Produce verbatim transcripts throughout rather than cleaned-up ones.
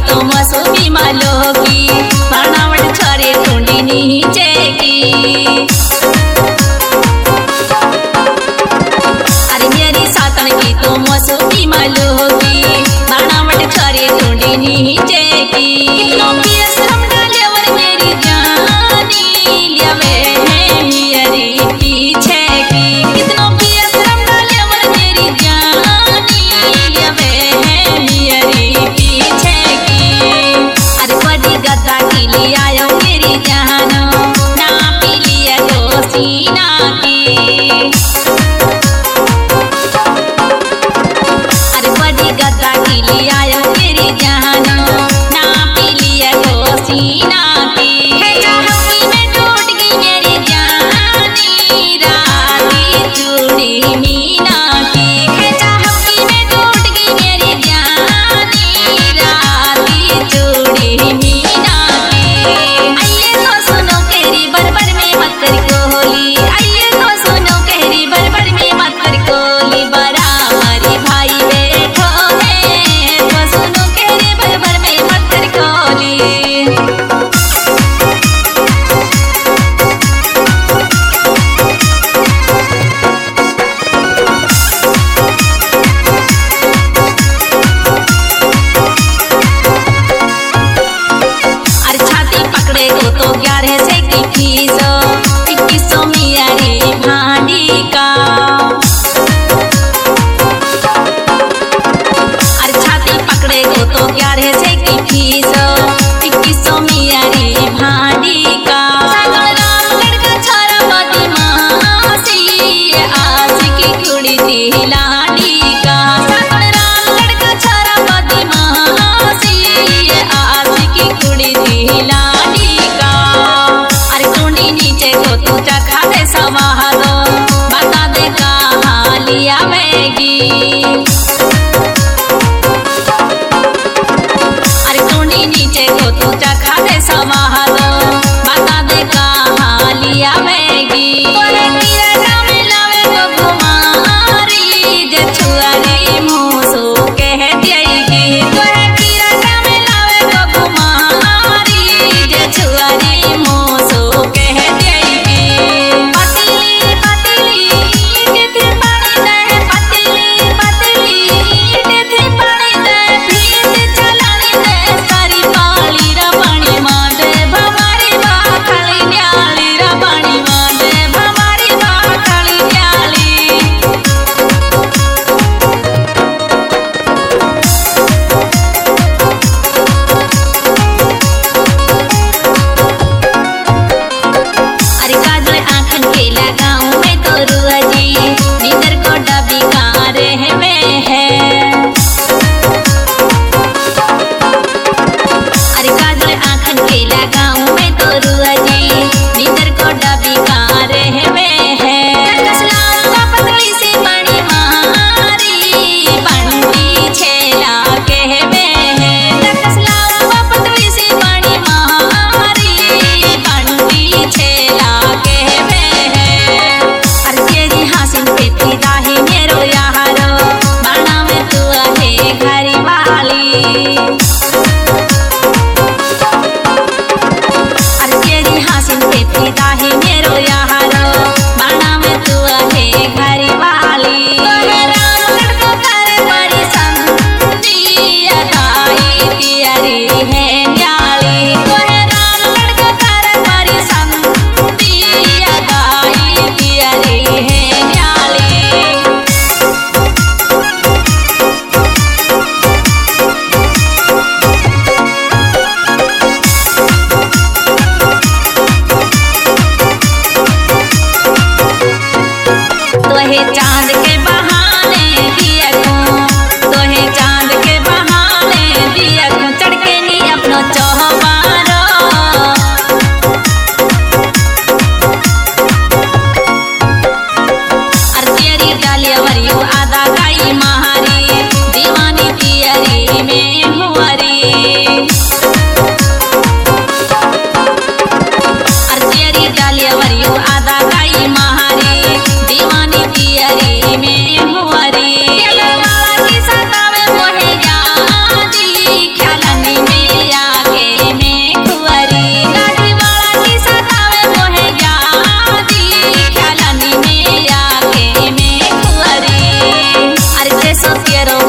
तो मसूबी मालोगी बनावट छोरे ढूंढी नीचे की। अरे मेरी सातन की तो मसूबी मालोगी बनावट छोरे ढूंढी नीचे की। कितनों पिया शर्म डाले और मेरी जानी लियावे है मेरी पीछे की। कितनों पिया शर्म डाले और मेरी जानी लियावे है मेरी पीछे की। अरे बड़ी गद्दा की ले आयो मेरी जानो ना पी लिया तो सीना की। अरे बड़ी गद्दा की ले आयो मेरी जानो ना पी लिया तो सीना की। है चाहती में टूट गई मेरी जानी राती चूड़ी मीना की। है चाहती में टूट गई मेरी जानी राती चूड़ी मीना की। आइए तो सुनो केरी बरबर में मत कर कोहली। आइए तो सुनो केरी बरबर में मत कर कोहली। बराबरी भाई बैठो है तो सुनो केरी बरबर में मत कर कोहली। अरे छाती पकड़े को तो ग्यारह से की फीस इक्कीस सौ मियारी भांडी का। अरे छाती पकड़े को तो ग्यारह से की फीस इक्कीस सौ मियारी भांडी का। सागर रामगढ़ का छोरा बदमाशी आज की कुड़ी थी लाडी का। सागर रामगढ़ का छोरा बदमाशी आज की कुड़ी थी लाडी का। अरे कुंडी नीचे को तू चखा दे समाहलो बता दे कहाँ लिया मैगी। अरे कुंडी नीचे को तू चखा दे समाहलो बता दे कहाँ लिया मैगी। तोरे तीरा में लावे तो कुमारी जे छुआरी मुँह सो कह देगी। तोरे तीरा में लावे तो कुमारी जे छुआरी मुँह सो कह देगी। पतली पतली देथे पानी दे पतली पतली देथे पानी दे भीत चलानी दे सारी पाली रा पानी मां दे भवारी बा खाली न्याली रा पानी मां दे भवारी।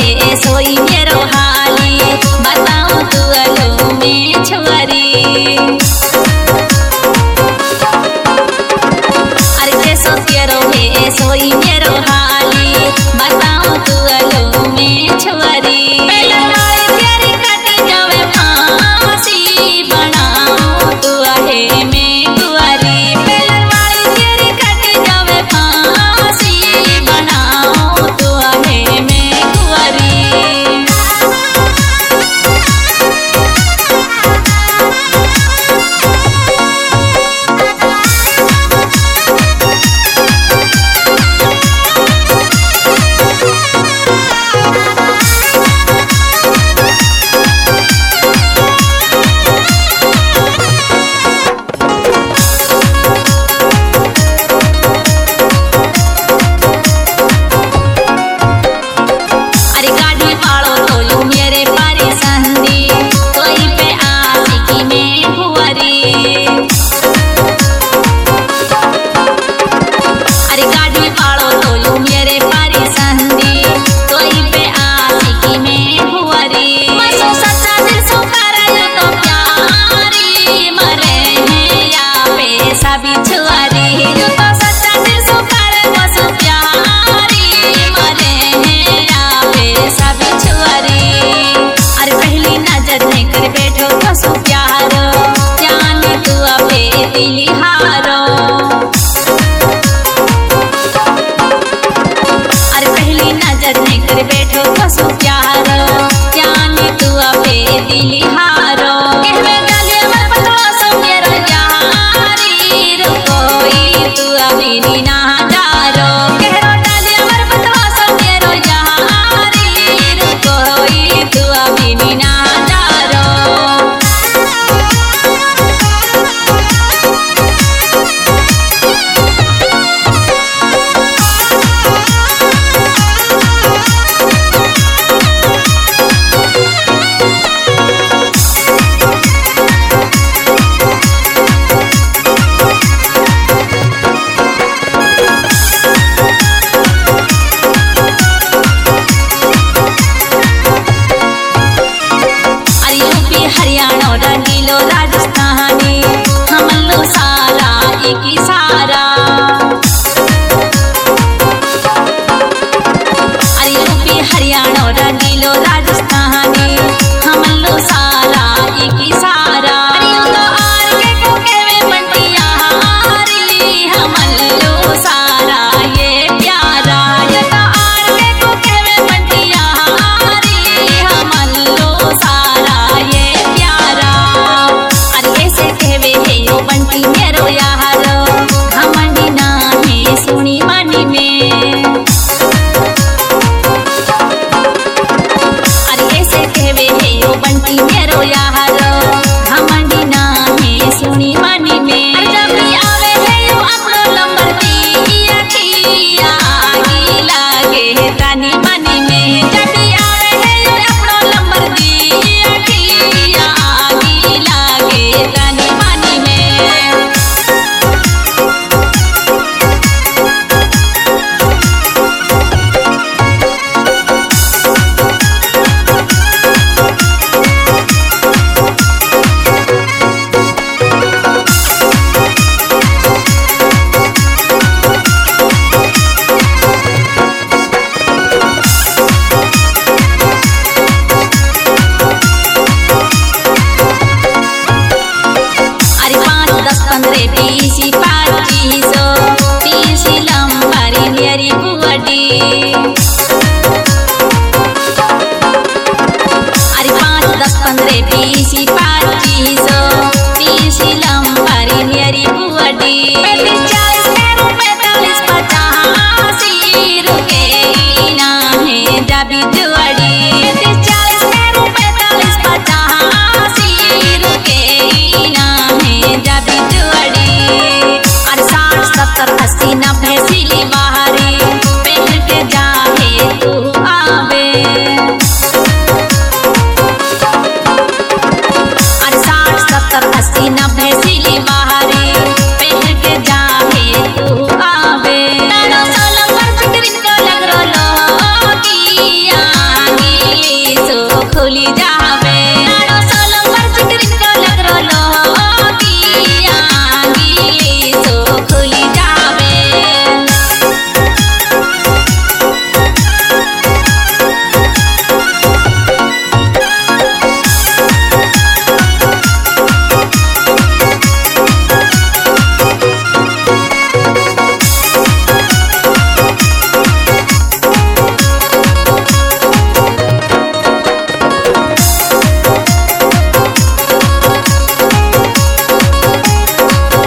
रोहे सोई मेरो हाली बताओ तू अलो में छुआरी अरे कैसो के रोहे सोई मेरो हाली बताओ तू अलो में छुआरी बैठो कसो प्यारो जानी तू अबे दिली हारो कहवे डाले मर पटवा सो मेरो यारी रुकोई तू अभी नी ना डारो कहरो डाले मर पटवा सो मेरो यारी रुकोई तू अभी नी ना डारो हरियाणा रंगीलो राजस्थानी हम लो सारा एक ही